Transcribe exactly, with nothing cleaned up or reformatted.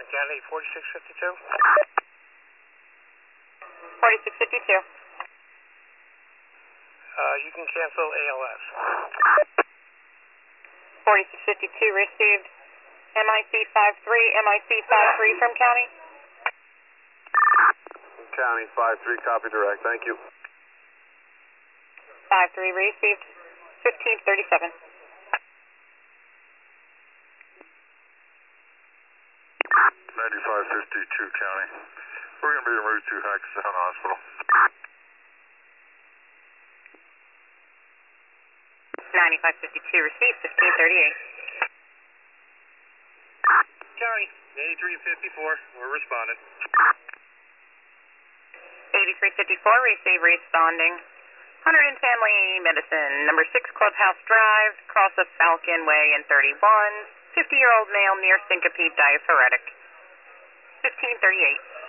Orange County, forty-six fifty-two. forty-six fifty-two. Uh, you can cancel A L S. forty-six fifty-two received. M I C five three, M I C five three from County. County five three, copy direct, thank you. five three received. fifteen thirty-seven. ninety-five fifty-two County. We're going to be en route to Hackettstown Hospital. ninety-five fifty-two received. fifteen thirty-eight. County, eighty-three fifty-four, we're responding. eighty-three fifty-four receive responding. one hundred ten Lee Medicine, number six Clubhouse Drive, cross of Falcon Way in thirty-one. fifty-year-old male near syncope diaphoretic. fifteen thirty-eight.